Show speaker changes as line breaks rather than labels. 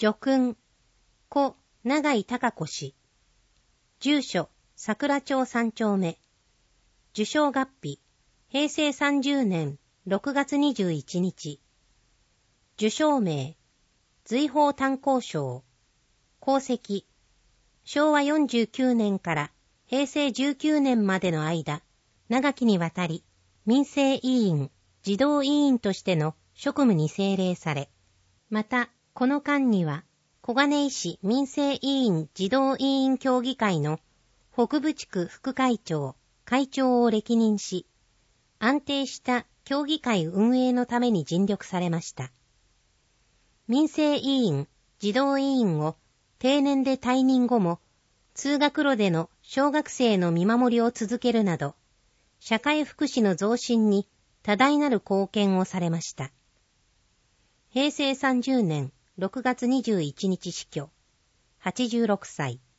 叙勲、故永井孝子氏。住所、桜町3丁目。受賞月日、平成30年6月21日。受賞名、瑞宝炭鉱賞。功績、昭和49年から平成19年までの間、長きにわたり、民生委員、児童委員としての職務に精励され、また、この間には、小金井市民生委員児童委員協議会の北部地区副会長、会長を歴任し、安定した協議会運営のために尽力されました。民生委員、児童委員を定年で退任後も、通学路での小学生の見守りを続けるなど、社会福祉の増進に多大なる貢献をされました。平成30年6月21日死去、86歳。